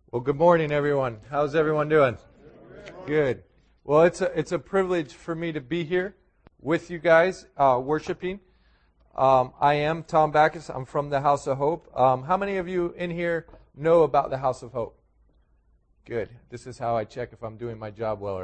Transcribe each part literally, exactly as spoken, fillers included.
Well, good morning, everyone. How's everyone doing? Good. Well, it's a it's a privilege for me to be here with you guys, uh, worshiping. Um, I am Tom Backus. I'm from the House of Hope. Um, how many of you in here know about the House of Hope? Good. This is how I check if I'm doing my job well or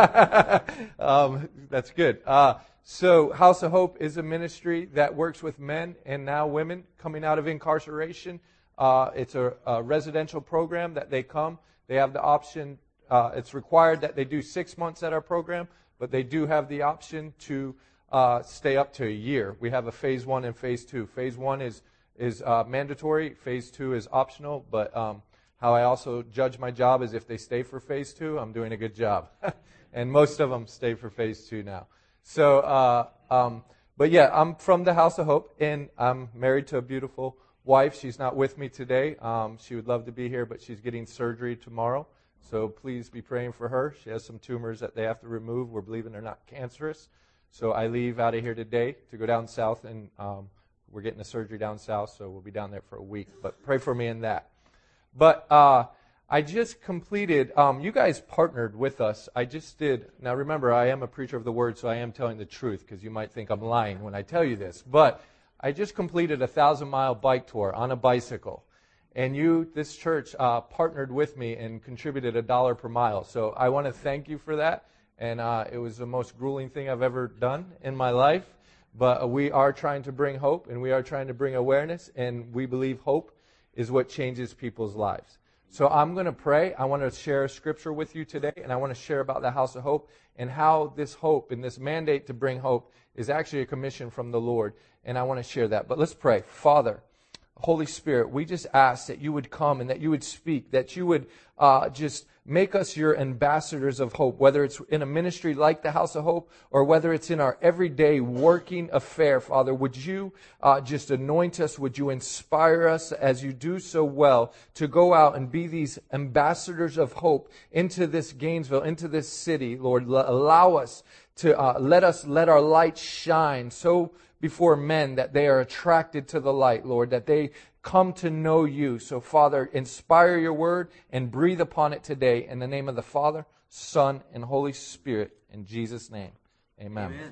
not. um, that's good. Uh, so, House of Hope is a ministry that works with men and now women coming out of incarceration. Uh, it's a, a residential program that they come. They have the option. Uh, it's required that they do six months at our program, but they do have the option to uh, stay up to a year. We have a phase one and phase two. Phase one is is uh, mandatory. Phase two is optional. But um, how I also judge my job is if they stay for phase two, I'm doing a good job. And most of them stay for phase two now. So, uh, um, but yeah, I'm from the House of Hope, and I'm married to a beautiful wife. She's not with me today. Um, she would love to be here, but she's getting surgery tomorrow. So please be praying for her. She has some tumors that they have to remove. We're believing they're not cancerous. So I leave out of here today to go down south, and um, we're getting a surgery down south, so we'll be down there for a week. But pray for me in that. But uh, I just completed, um, you guys partnered with us. I just did. Now remember, I am a preacher of the word, so I am telling the truth, because you might think I'm lying when I tell you this. But I just completed a thousand-mile bike tour on a bicycle. And you, this church, uh, partnered with me and contributed a dollar per mile. So I want to thank you for that. And uh, it was the most grueling thing I've ever done in my life. But uh, we are trying to bring hope, and we are trying to bring awareness. And we believe hope is what changes people's lives. So I'm going to pray. I want to share a scripture with you today. And I want to share about the House of Hope and how this hope and this mandate to bring hope is actually a commission from the Lord. And I want to share that. But let's pray. Father, Holy Spirit, we just ask that you would come and that you would speak, that you would uh, just make us your ambassadors of hope, whether it's in a ministry like the House of Hope or whether it's in our everyday working affair. Father, would you uh, just anoint us? Would you inspire us as you do so well to go out and be these ambassadors of hope into this Gainesville, into this city, Lord? Allow us to uh, let us let our light shine so before men that they are attracted to the light, Lord, that they come to know you. So, Father, inspire your word and breathe upon it today in the name of the Father, Son, and Holy Spirit. In Jesus' name, amen. Amen.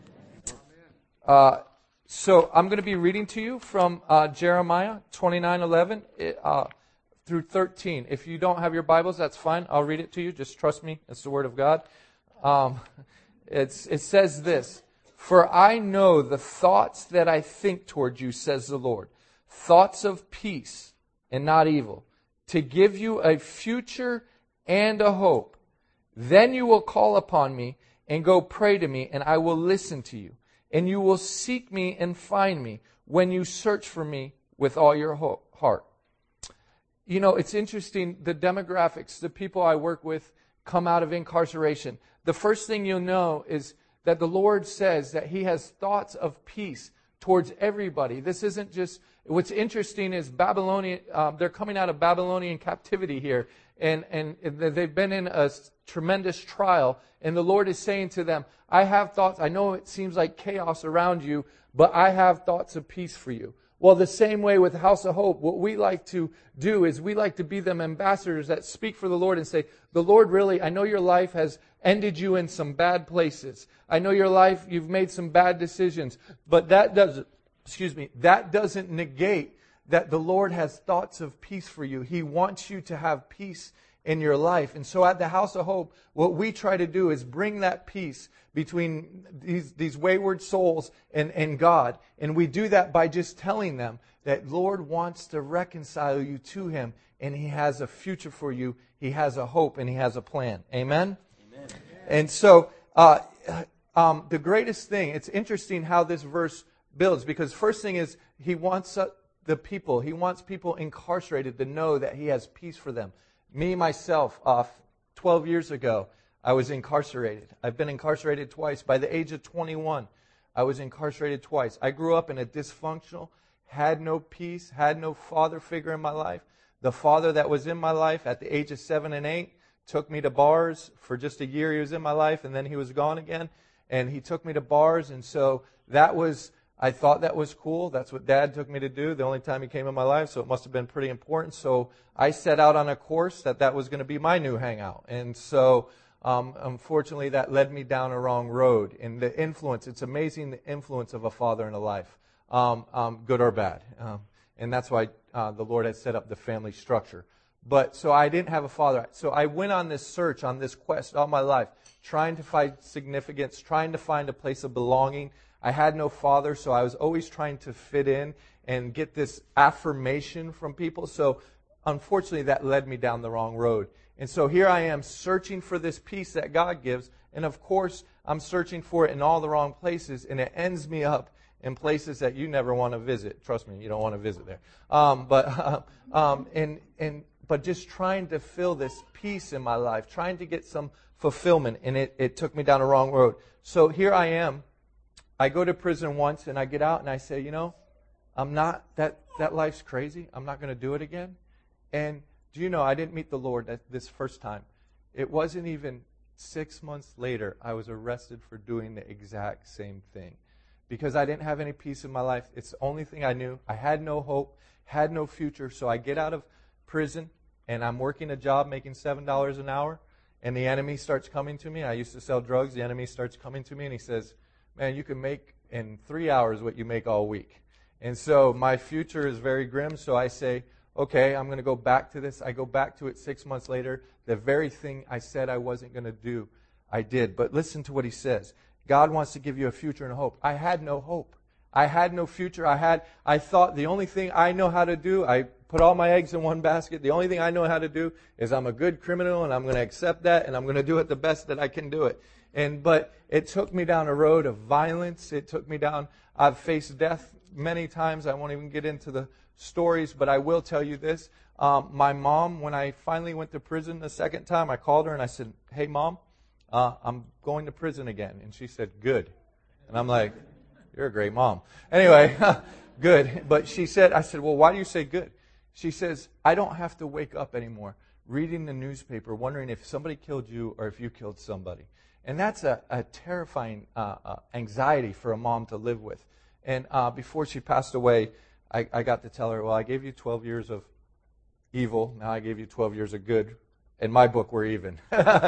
Uh, so, I'm going to be reading to you from uh, Jeremiah twenty-nine eleven uh, through thirteen. If you don't have your Bibles, that's fine. I'll read it to you. Just trust me. It's the Word of God. Um, it's, it says this. For I know the thoughts that I think toward you, says the Lord, thoughts of peace and not evil, to give you a future and a hope. Then you will call upon me and go pray to me, and I will listen to you. And you will seek me and find me when you search for me with all your heart. You know, it's interesting, the demographics, the people I work with come out of incarceration. The first thing you'll know is that the Lord says that He has thoughts of peace towards everybody. This isn't just, what's interesting is Babylonian, um, they're coming out of Babylonian captivity here, and, and they've been in a tremendous trial, and the Lord is saying to them, I have thoughts, I know it seems like chaos around you, but I have thoughts of peace for you. Well, the same way with House of Hope, what we like to do is we like to be them ambassadors that speak for the Lord and say, the Lord really, I know your life has ended you in some bad places. I know your life, you've made some bad decisions, but that doesn't, excuse me, that doesn't negate that the Lord has thoughts of peace for you. He wants you to have peace in your life. And so at the House of Hope, what we try to do is bring that peace between these, these wayward souls and, and God. And we do that by just telling them that Lord wants to reconcile you to Him, and He has a future for you. He has a hope, and He has a plan. Amen? Amen. And so uh, um, the greatest thing, it's interesting how this verse builds, because first thing is He wants uh, the people, He wants people incarcerated to know that He has peace for them. Me, myself, uh, twelve years ago, I was incarcerated. I've been incarcerated twice. By the age of twenty-one, I was incarcerated twice. I grew up in a dysfunctional, had no peace, had no father figure in my life. The father that was in my life at the age of seven and eight took me to bars for just a year. He was in my life, and then he was gone again. And he took me to bars, and so that was I thought that was cool. That's what Dad took me to do the only time he came in my life, so it must have been pretty important. So I set out on a course that that was going to be my new hangout. And so um, unfortunately that led me down a wrong road. And the influence, it's amazing the influence of a father in a life, um, um, good or bad. Um, and that's why uh, the Lord has set up the family structure. But so I didn't have a father. So I went on this search, on this quest all my life, trying to find significance, trying to find a place of belonging. I had no father, so I was always trying to fit in and get this affirmation from people. So unfortunately, that led me down the wrong road. And so here I am searching for this peace that God gives. And of course, I'm searching for it in all the wrong places, and it ends me up in places that you never want to visit. Trust me, you don't want to visit there. Um, but uh, um, and and but just trying to fill this peace in my life, trying to get some fulfillment, and it, it took me down a wrong road. So here I am. I go to prison once, and I get out, and I say, you know, I'm not, that, that life's crazy. I'm not going to do it again. And do you know, I didn't meet the Lord that, this first time. It wasn't even six months later, I was arrested for doing the exact same thing. Because I didn't have any peace in my life. It's the only thing I knew. I had no hope, had no future. So I get out of prison, and I'm working a job making seven dollars an hour, and the enemy starts coming to me. I used to sell drugs. The enemy starts coming to me, and he says, man, you can make in three hours what you make all week. And so my future is very grim, so I say, okay, I'm going to go back to this. I go back to it six months later. The very thing I said I wasn't going to do, I did. But listen to what he says. God wants to give you a future and a hope. I had no hope. I had no future. I had. I thought the only thing I know how to do, I put all my eggs in one basket. The only thing I know how to do is I'm a good criminal, and I'm going to accept that, and I'm going to do it the best that I can do it. And but it took me down a road of violence. It took me down. I've faced death many times. I won't even get into the stories, but I will tell you this. Um, my mom, when I finally went to prison the second time, I called her and I said, hey, Mom, uh, I'm going to prison again. And she said, good. And I'm like, you're a great mom. Anyway, good. But she said, I said, well, why do you say good? She says, I don't have to wake up anymore reading the newspaper, wondering if somebody killed you or if you killed somebody. And that's a, a terrifying uh, uh, anxiety for a mom to live with. And uh, before she passed away, I, I got to tell her, well, I gave you twelve years of evil. Now I gave you twelve years of good. In my book, we're even.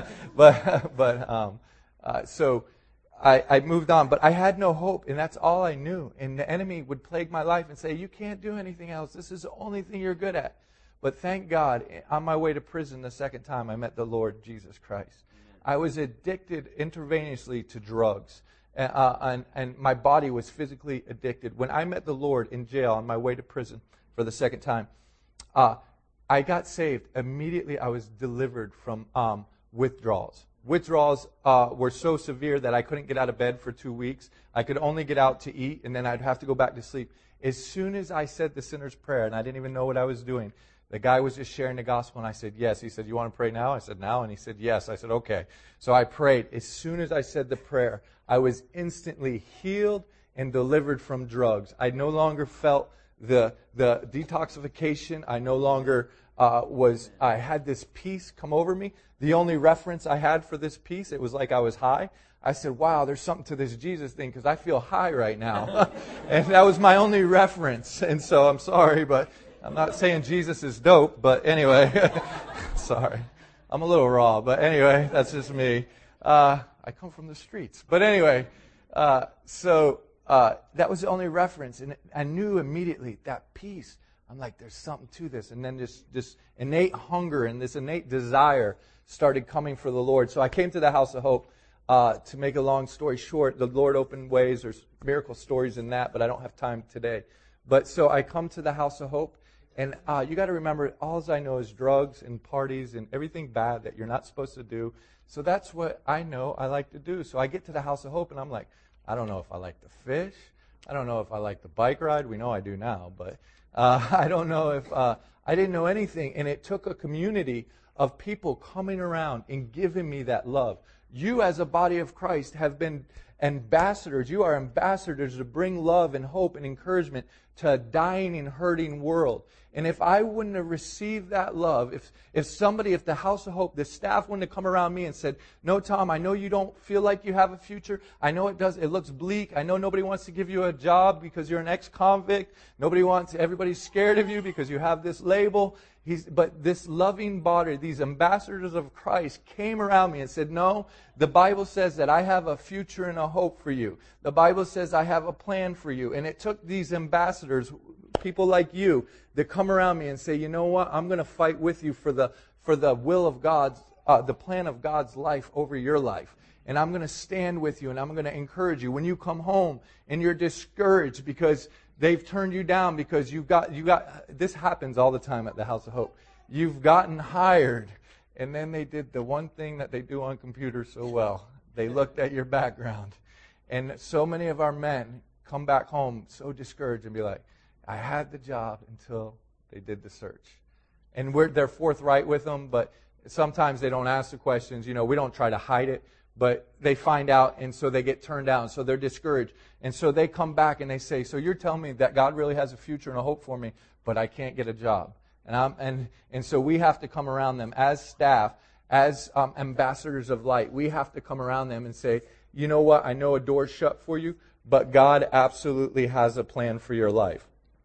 but but um, uh, so I, I moved on. But I had no hope, and that's all I knew. And the enemy would plague my life and say, you can't do anything else. This is the only thing you're good at. But thank God, on my way to prison the second time, I met the Lord Jesus Christ. I was addicted intravenously to drugs, uh, and, and my body was physically addicted. When I met the Lord in jail on my way to prison for the second time, uh, I got saved. Immediately I was delivered from um, withdrawals. Withdrawals uh, were so severe that I couldn't get out of bed for two weeks. I could only get out to eat, and then I'd have to go back to sleep. As soon as I said the sinner's prayer, and I didn't even know what I was doing, the guy was just sharing the gospel, and I said, yes. He said, you want to pray now? I said, now. And he said, yes. I said, okay. So I prayed. As soon as I said the prayer, I was instantly healed and delivered from drugs. I no longer felt the the detoxification. I no longer uh, was, I had this peace come over me. The only reference I had for this peace, it was like I was high. I said, wow, there's something to this Jesus thing because I feel high right now. And that was my only reference. And so I'm sorry, but I'm not saying Jesus is dope, but anyway, sorry. I'm a little raw, but anyway, that's just me. Uh, I come from the streets. But anyway, uh, so uh, that was the only reference. And I knew immediately that peace. I'm like, there's something to this. And then this, this innate hunger and this innate desire started coming for the Lord. So I came to the House of Hope. Uh, to make a long story short, the Lord opened ways. There's miracle stories in that, but I don't have time today. But so I come to the House of Hope. And uh, you got to remember, all I know is drugs and parties and everything bad that you're not supposed to do. So that's what I know I like to do. So I get to the House of Hope, and I'm like, I don't know if I like to fish. I don't know if I like the bike ride. We know I do now. But uh, I don't know if uh, I didn't know anything. And it took a community of people coming around and giving me that love. You as a body of Christ have been ambassadors. You are ambassadors to bring love and hope and encouragement to a dying and hurting world. And if I wouldn't have received that love, if if somebody, if the House of Hope, the staff wouldn't have come around me and said, no, Tom, I know you don't feel like you have a future. I know it does. It looks bleak. I know nobody wants to give you a job because you're an ex-convict. Nobody wants, everybody's scared of you because you have this label. He's, but this loving body, these ambassadors of Christ came around me and said, no, the Bible says that I have a future and a hope for you. The Bible says I have a plan for you. And it took these ambassadors, people like you, that come around me and say, you know what, I'm going to fight with you for the for the will of God's, uh, the plan of God's life over your life. And I'm going to stand with you and I'm going to encourage you. When you come home and you're discouraged because they've turned you down because you got, you got, this happens all the time at the House of Hope. You've gotten hired and then they did the one thing that they do on computers so well. They looked at your background. And so many of our men come back home so discouraged and be like, I had the job until they did the search. And we're, they're forthright with them, but sometimes they don't ask the questions. You know, we don't try to hide it, but they find out, and so they get turned down. So they're discouraged. And so they come back and they say, so you're telling me that God really has a future and a hope for me, but I can't get a job. And I'm, and, and so we have to come around them as staff, as um, ambassadors of light. We have to come around them and say, you know what, I know a door's shut for you, but God absolutely has a plan for your life.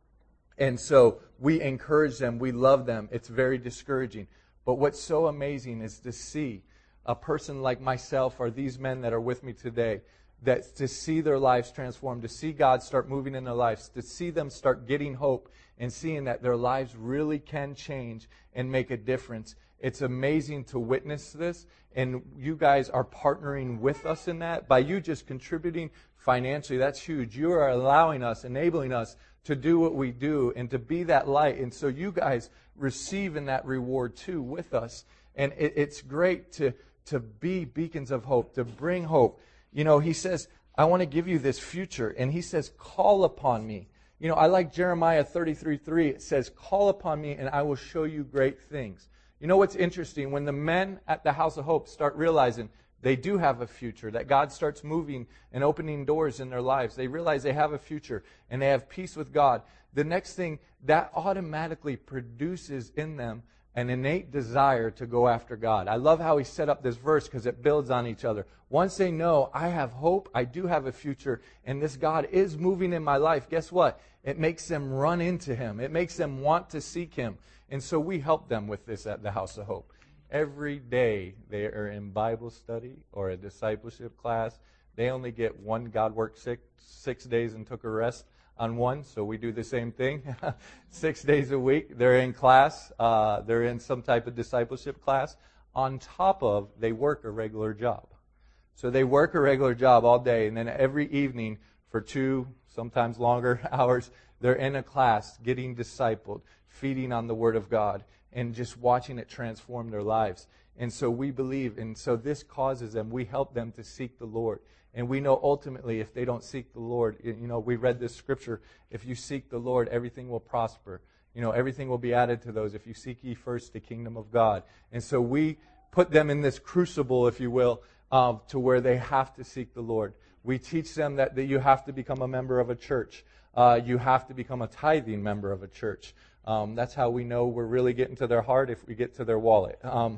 And so we encourage them. We love them. It's very discouraging. But what's so amazing is to see a person like myself or these men that are with me today, that to see their lives transformed, to see God start moving in their lives, to see them start getting hope and seeing that their lives really can change and make a difference. It's amazing to witness this. And you guys are partnering with us in that. By you just contributing financially, that's huge. You are allowing us, enabling us to do what we do and to be that light. And so you guys receive in that reward too with us. And it, it's great to, to be beacons of hope, to bring hope. You know, he says, I want to give you this future. And he says, call upon me. You know, I like Jeremiah thirty-three three. It says, call upon me and I will show you great things. You know what's interesting? When the men at the House of Hope start realizing they do have a future, that God starts moving and opening doors in their lives, they realize they have a future and they have peace with God. The next thing, that automatically produces in them an innate desire to go after God. I love how he set up this verse because it builds on each other. Once they know, I have hope, I do have a future, and this God is moving in my life, guess what? It makes them run into him. It makes them want to seek him. And so we help them with this at the House of Hope. Every day they are in Bible study or a discipleship class. They only get one. God worked six, six days and took a rest on one, so we do the same thing. Six days a week, they're in class. Uh, they're in some type of discipleship class. On top of, they work a regular job. So they work a regular job all day, and then every evening for two, sometimes longer hours, they're in a class getting discipled, feeding on the Word of God, and just watching it transform their lives. And so we believe, and so this causes them, we help them to seek the Lord. And we know ultimately if they don't seek the Lord, you know, we read this scripture, if you seek the Lord, everything will prosper. You know, everything will be added to those if you seek ye first the kingdom of God. And so we put them in this crucible, if you will, uh, to where they have to seek the Lord. We teach them that, that you have to become a member of a church. Uh, you have to become a tithing member of a church. Um, that's how we know we're really getting to their heart, if we get to their wallet. Um,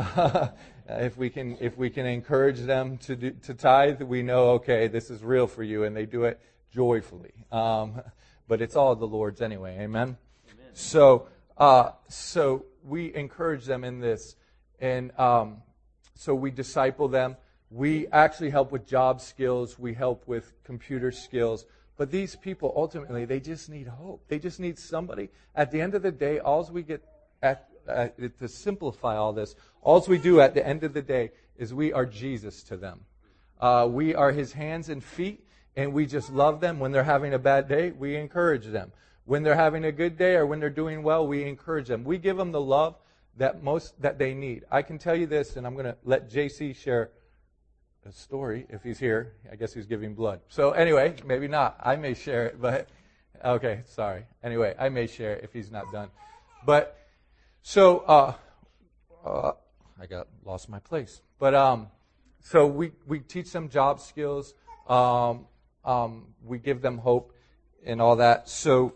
if we can, if we can encourage them to do, to tithe, we know, okay, this is real for you, and they do it joyfully. Um, but it's all the Lord's anyway. Amen. Amen. So, uh, so we encourage them in this, and um, so we disciple them. We actually help with job skills. We help with computer skills. But these people, ultimately, they just need hope. They just need somebody. At the end of the day, all we get, at, uh, to simplify all this, all we do at the end of the day is we are Jesus to them. Uh, we are his hands and feet, and we just love them. When they're having a bad day, we encourage them. When they're having a good day or when they're doing well, we encourage them. We give them the love that most that they need. I can tell you this, and I'm going to let J C share a story if he's here. I guess he's giving blood. So anyway, maybe not. I may share it, but okay, sorry. Anyway, I may share it if he's not done. But so uh, uh, Uh, I got lost my place. But um, so we, we teach them job skills. Um, um, we give them hope and all that. So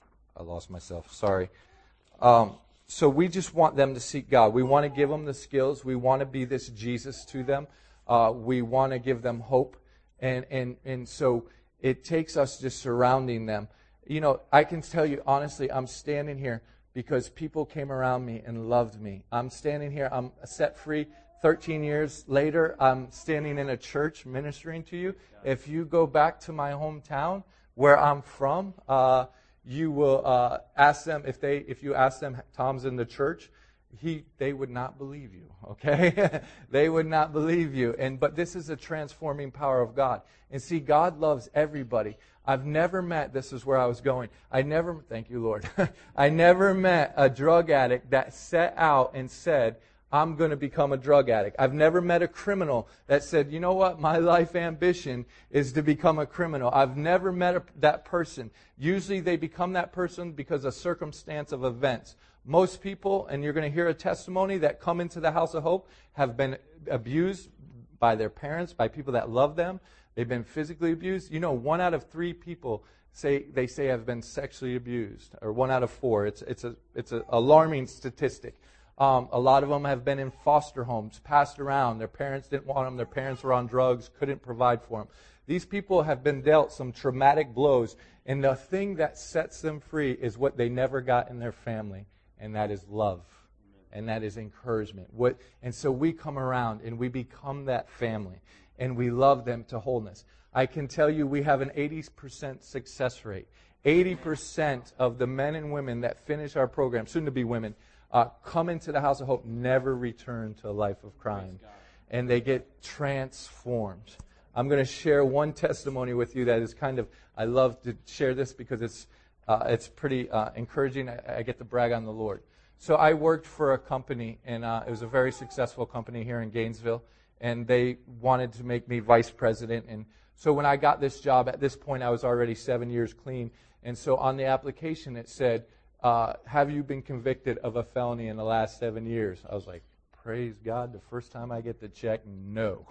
I lost myself. Sorry. Um, so we just want them to seek God. We want to give them the skills. We want to be this Jesus to them. Uh, we want to give them hope. And, and, and so it takes us just surrounding them. You know, I can tell you honestly, I'm standing here because people came around me and loved me. I'm standing here, I'm set free. thirteen years later, I'm standing in a church ministering to you. If you go back to my hometown where I'm from, uh, you will uh, ask them, if they, if you ask them, Tom's in the church, he, they would not believe you, okay? They would not believe you. And but this is a transforming power of God. And see, God loves everybody. I've never met, this is where I was going, I never, thank you, Lord, I never met a drug addict that set out and said, I'm going to become a drug addict. I've never met a criminal that said, you know what, my life ambition is to become a criminal. I've never met a, that person. Usually they become that person because of circumstance of events. Most people, and you're going to hear a testimony, that come into the House of Hope have been abused by their parents, by people that love them. They've been physically abused. You know, one out of three people say they say have been sexually abused, or one out of four. It's it's a it's an alarming statistic. Um, a lot of them have been in foster homes, passed around. Their parents didn't want them. Their parents were on drugs, couldn't provide for them. These people have been dealt some traumatic blows, and the thing that sets them free is what they never got in their family, and that is love, and that is encouragement. What, and so we come around, and we become that family, and we love them to wholeness. I can tell you we have an eighty percent success rate. eighty percent of the men and women that finish our program, soon to be women, Uh, come into the House of Hope, never return to a life of crime. And they get transformed. I'm going to share one testimony with you that is kind of, I love to share this because it's uh, it's pretty uh, encouraging. I, I get to brag on the Lord. So I worked for a company, and uh, it was a very successful company here in Gainesville, and they wanted to make me vice president. And so when I got this job, at this point I was already seven years clean. And so on the application it said, Uh, have you been convicted of a felony in the last seven years? I was like, praise God, the first time I get the check, no.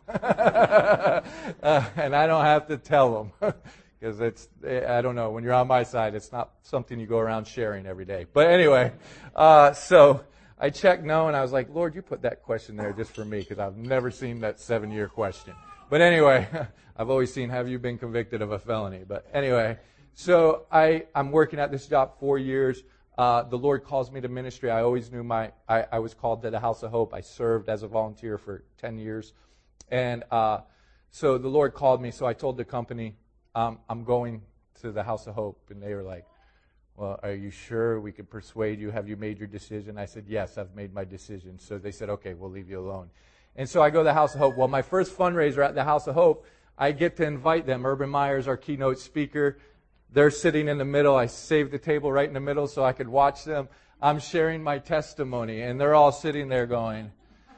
uh, and I don't have to tell them, because it's, I don't know, when you're on my side, it's not something you go around sharing every day. But anyway, uh, so I checked no, and I was like, Lord, you put that question there just for me, because I've never seen that seven-year question. But anyway, I've always seen, have you been convicted of a felony? But anyway, so I, I'm working at this job four years. Uh, the Lord calls me to ministry. I always knew my, I, I was called to the House of Hope. I served as a volunteer for ten years. And uh, so the Lord called me, so I told the company, um, I'm going to the House of Hope. And they were like, well, are you sure we could persuade you? Have you made your decision? I said, yes, I've made my decision. So they said, okay, we'll leave you alone. And so I go to the House of Hope. Well, my first fundraiser at the House of Hope, I get to invite them. Urban Myers, our keynote speaker, they're sitting in the middle. I saved the table right in the middle so I could watch them. I'm sharing my testimony, and they're all sitting there going,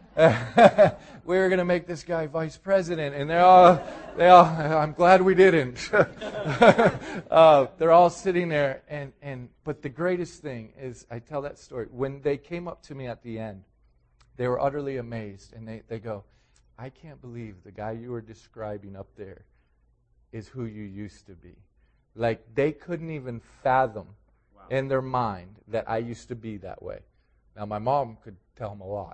we were going to make this guy vice president, and they're all, they all I'm glad we didn't. uh, they're all sitting there, and, and but the greatest thing is, I tell that story, when they came up to me at the end, they were utterly amazed, and they, they go, I can't believe the guy you were describing up there is who you used to be. Like, they couldn't even fathom wow. in their mind that I used to be that way. Now, my mom could tell them a lot.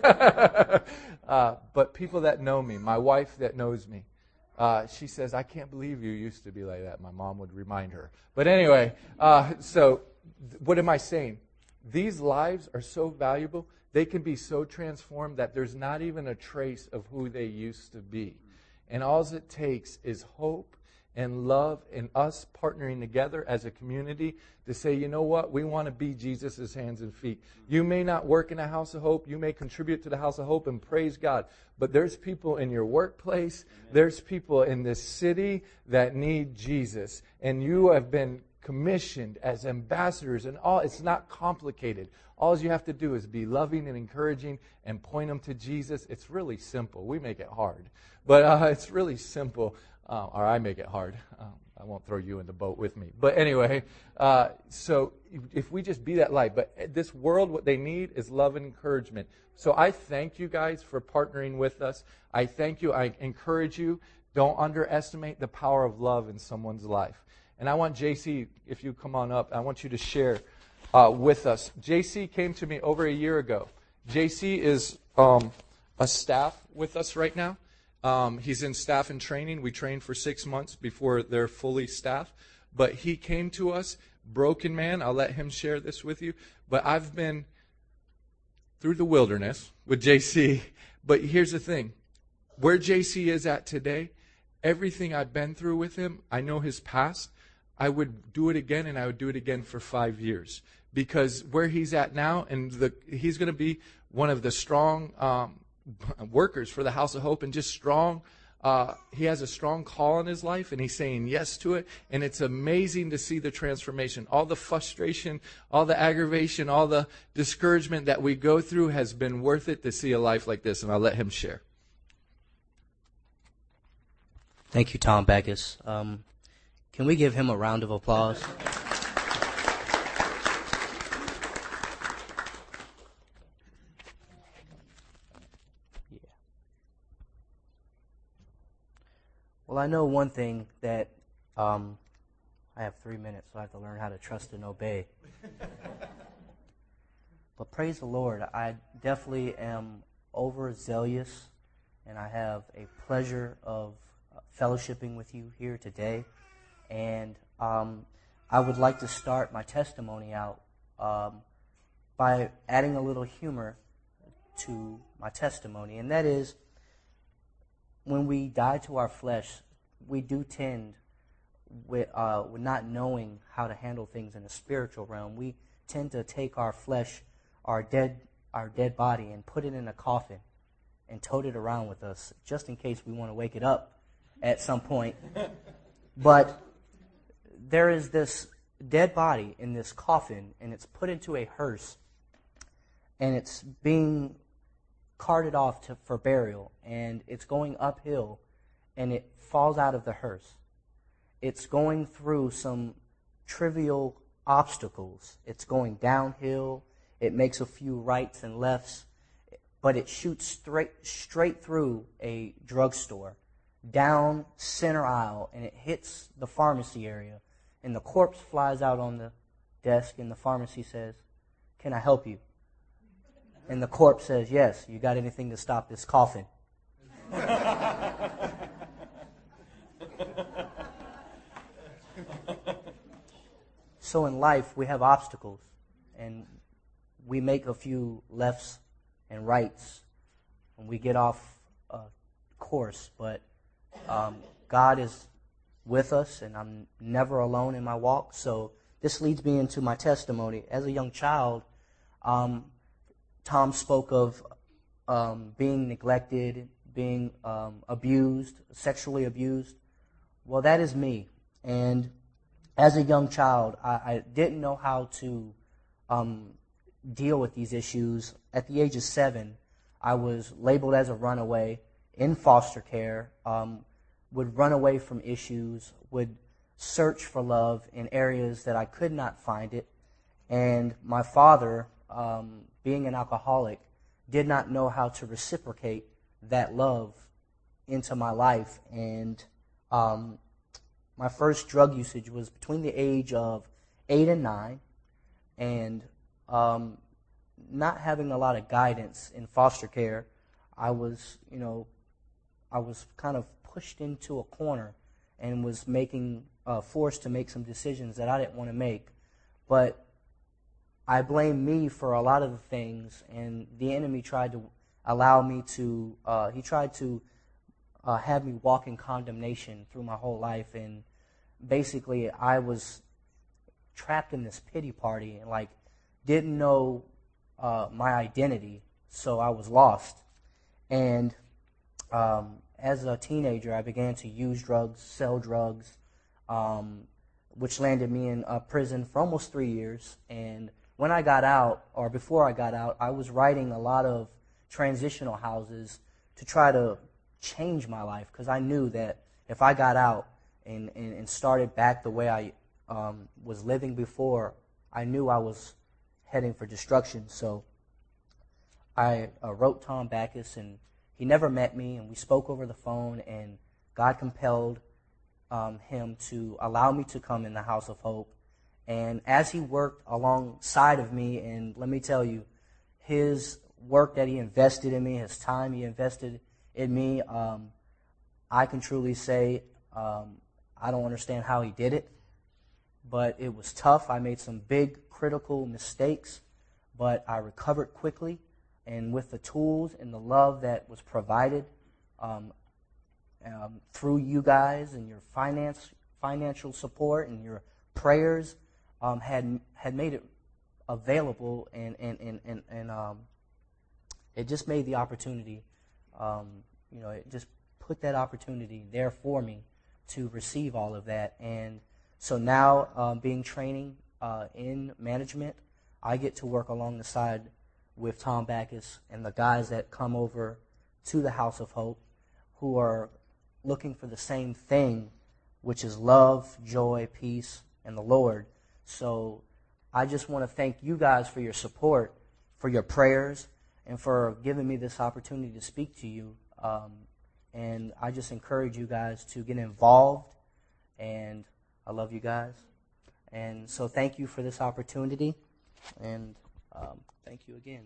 uh, but people that know me, my wife that knows me, uh, she says, I can't believe you used to be like that. My mom would remind her. But anyway, uh, so th- what am I saying? These lives are so valuable. They can be so transformed that there's not even a trace of who they used to be. And all it takes is hope and love, and us partnering together as a community to say, you know what, we want to be Jesus' hands and feet. You may not work in a House of Hope. You may contribute to the House of Hope, and praise God. But there's people in your workplace. Amen. There's people in this city that need Jesus. And you have been commissioned as ambassadors, and all. It's not complicated. All you have to do is be loving and encouraging and point them to Jesus. It's really simple. We make it hard. But uh, it's really simple. Uh, or I make it hard. Um, I won't throw you in the boat with me. But anyway, uh, so if we just be that light. But this world, what they need is love and encouragement. So I thank you guys for partnering with us. I thank you. I encourage you. Don't underestimate the power of love in someone's life. And I want J C, if you come on up, I want you to share uh, with us. J C came to me over a year ago. J C is um, a staff with us right now. Um, he's in staff and training. We train for six months before they're fully staffed. But he came to us, broken man. I'll let him share this with you. But I've been through the wilderness with J C. But here's the thing. Where J C is at today, everything I've been through with him, I know his past. I would do it again, and I would do it again for five years. Because where he's at now, and the, he's going to be one of the strong um, workers for the House of Hope, and just strong. Uh, he has a strong call in his life, and he's saying yes to it. And it's amazing to see the transformation. All the frustration, all the aggravation, all the discouragement that we go through has been worth it to see a life like this. And I'll let him share. Thank you, Tom Backus. Um, can we give him a round of applause? Yeah. Well, I know one thing that um, I have three minutes, so I have to learn how to trust and obey. But praise the Lord, I definitely am overzealous, and I have a pleasure of fellowshipping with you here today. And um, I would like to start my testimony out um, by adding a little humor to my testimony. And that is, when we die to our flesh, we do tend, with, uh, with not knowing how to handle things in the spiritual realm, we tend to take our flesh, our dead, our dead body, and put it in a coffin and tote it around with us, just in case we want to wake it up at some point. But there is this dead body in this coffin, and it's put into a hearse, and it's being carted off to, for burial, and it's going uphill, and it falls out of the hearse. It's going through some trivial obstacles. It's going downhill. It makes a few rights and lefts, but it shoots straight straight through a drugstore, down center aisle, and it hits the pharmacy area, and the corpse flies out on the desk, and the pharmacy says, "Can I help you?" And the corpse says, "Yes, you got anything to stop this coughing?" So in life, we have obstacles, and we make a few lefts and rights, and we get off uh, course, but Um, God is with us, and I'm never alone in my walk. So this leads me into my testimony. As a young child, um, Tom spoke of um, being neglected, being um, abused, sexually abused. Well, that is me. And as a young child, I, I didn't know how to um, deal with these issues. At the age of seven, I was labeled as a runaway, in foster care, um, would run away from issues, would search for love in areas that I could not find it. And my father, um, being an alcoholic, did not know how to reciprocate that love into my life. And um, my first drug usage was between the age of eight and nine, and um, not having a lot of guidance in foster care, I was, you know, I was kind of pushed into a corner and was making, uh, forced to make some decisions that I didn't want to make. But I blame me for a lot of the things, and the enemy tried to allow me to, uh, he tried to uh, have me walk in condemnation through my whole life. And basically, I was trapped in this pity party and, like, didn't know uh, my identity, so I was lost. And Um, as a teenager, I began to use drugs, sell drugs, um, which landed me in uh, prison for almost three years. And when I got out, or before I got out, I was writing a lot of transitional houses to try to change my life, because I knew that if I got out, and, and, and started back the way I um, was living before, I knew I was heading for destruction. So I uh, wrote Tom Backus, and he never met me, and we spoke over the phone, and God compelled um, him to allow me to come in the House of Hope. And as he worked alongside of me, and let me tell you, his work that he invested in me, his time he invested in me, um, I can truly say um, I don't understand how he did it, but it was tough. I made some big critical mistakes, but I recovered quickly, and with the tools and the love that was provided um, um, through you guys and your finance, financial support and your prayers um, had had made it available, and and and and, and um, it just made the opportunity, um, you know, it just put that opportunity there for me to receive all of that. And so now, um, being training uh, in management, I get to work along the side with Tom Backus and the guys that come over to the House of Hope who are looking for the same thing, which is love, joy, peace, and the Lord. So I just want to thank you guys for your support, for your prayers, and for giving me this opportunity to speak to you. Um, and I just encourage you guys to get involved, and I love you guys. And so thank you for this opportunity, and um, thank you again.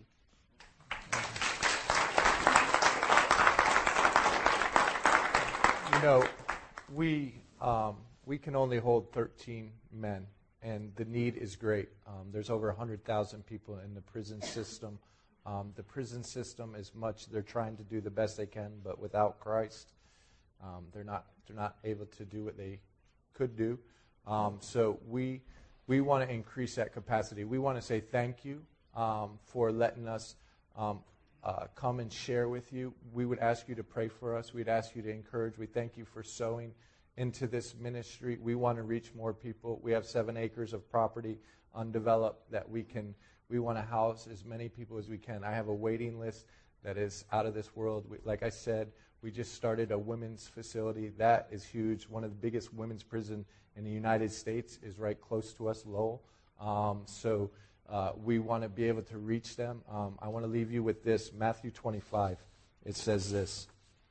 You know, we um, we can only hold thirteen men, and the need is great. Um, there's over one hundred thousand people in the prison system. Um, the prison system is much, they're trying to do the best they can, but without Christ, um, they're not they're not able to do what they could do. Um, so we we want to increase that capacity. We want to say thank you um, for letting us um, uh, come and share with you. We would ask you to pray for us. We'd ask you to encourage. We thank you for sowing into this ministry. We want to reach more people. We have seven acres of property undeveloped that we can, we want to house as many people as we can. I have a waiting list that is out of this world. We, like I said, we just started a women's facility. That is huge. One of the biggest women's prison in the United States is right close to us, Lowell. Um, so uh, we want to be able to reach them. Um, I want to leave you with this, Matthew twenty-five. It says this.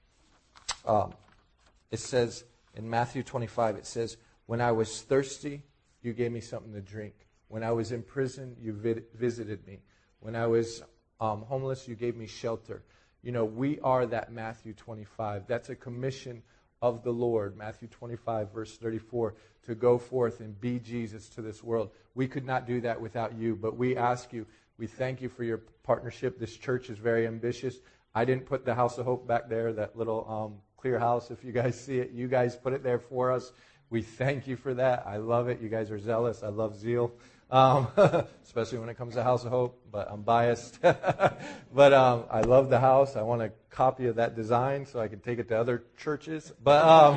Um, it says in Matthew twenty-five, it says, when I was thirsty, you gave me something to drink. When I was in prison, you vid- visited me. When I was um, homeless, you gave me shelter. You know, we are that Matthew twenty-five. That's a commission of the Lord, Matthew twenty-five, verse thirty-four, to go forth and be Jesus to this world. We could not do that without you, but we ask you, we thank you for your partnership. This church is very ambitious. I didn't put the House of Hope back there, that little um, clear house, if you guys see it. You guys put it there for us. We thank you for that. I love it. You guys are zealous. I love zeal. Um, especially when it comes to House of Hope, but I'm biased. But um, I love the house. I want a copy of that design so I can take it to other churches. But um,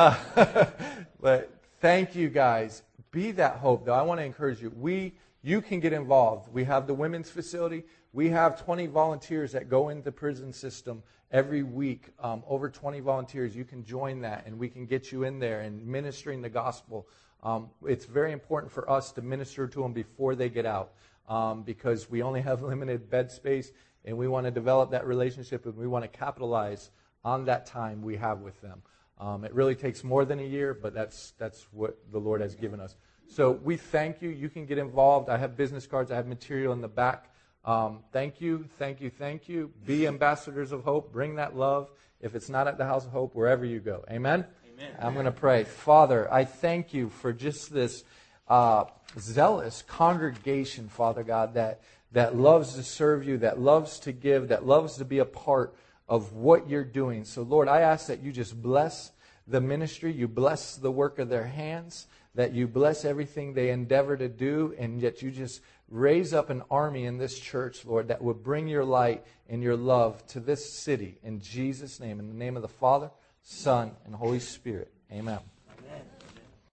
uh, but thank you guys. Be that hope, though. I want to encourage you. We, you can get involved. We have the women's facility. We have twenty volunteers that go into the prison system every week. Um, over twenty volunteers. You can join that, and we can get you in there and ministering the gospel. Um, it's very important for us to minister to them before they get out um, because we only have limited bed space, and we want to develop that relationship, and we want to capitalize on that time we have with them. Um, it really takes more than a year, but that's that's what the Lord has given us. So we thank you. You can get involved. I have business cards. I have material in the back. Um, thank you, thank you, thank you. Be ambassadors of hope. Bring that love. If it's not at the House of Hope, wherever you go. Amen? Amen. I'm going to pray. Father, I thank you for just this uh, zealous congregation, Father God, that, that loves to serve you, that loves to give, that loves to be a part of what you're doing. So, Lord, I ask that you just bless the ministry. You bless the work of their hands, that you bless everything they endeavor to do, and that you just raise up an army in this church, Lord, that would bring your light and your love to this city. In Jesus' name, in the name of the Father, Son, and Holy Spirit. Amen.